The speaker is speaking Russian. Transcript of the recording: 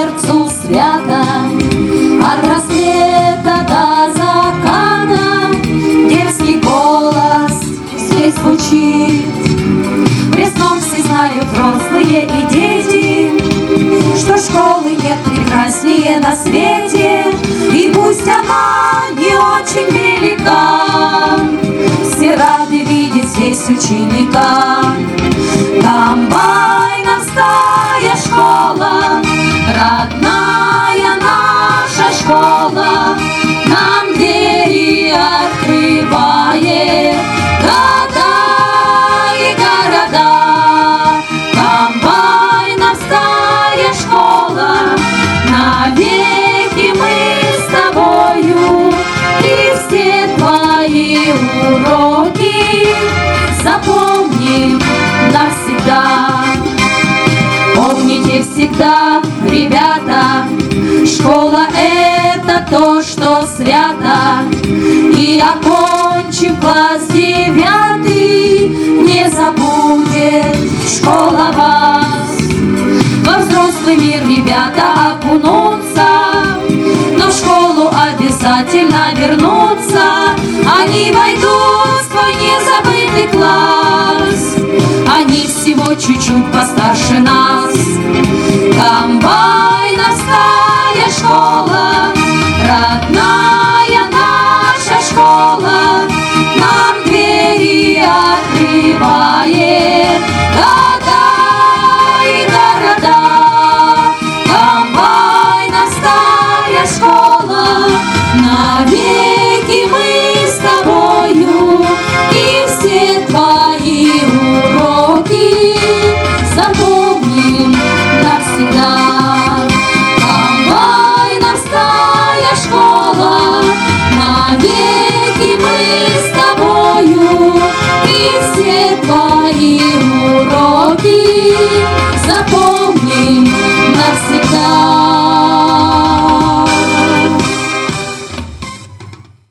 сердцу свято, от рассвета до заката детский голос здесь звучит. Пресном все знают взрослые и дети, что школы нет прекраснее на свете. И пусть она не очень велика, все рады видеть здесь ученика. Комбайновская школа, родная наша школа, нам двери открывает года и города. Комбайновская школа, навеки мы с тобою, и все твои уроки запомним навсегда. Помните всегда, ребята, школа — это то, что свято. И окончив класс 9, не забудет школа вас. Во взрослый мир ребята окунутся, но в школу обязательно вернутся. Они войдут в свой незабытый класс, они всего чуть-чуть постарше нас. Комбайновская школа, родная наша школа, нам двери открывает года и города. Комбайновская школа, навеки мы с тобою, и все твои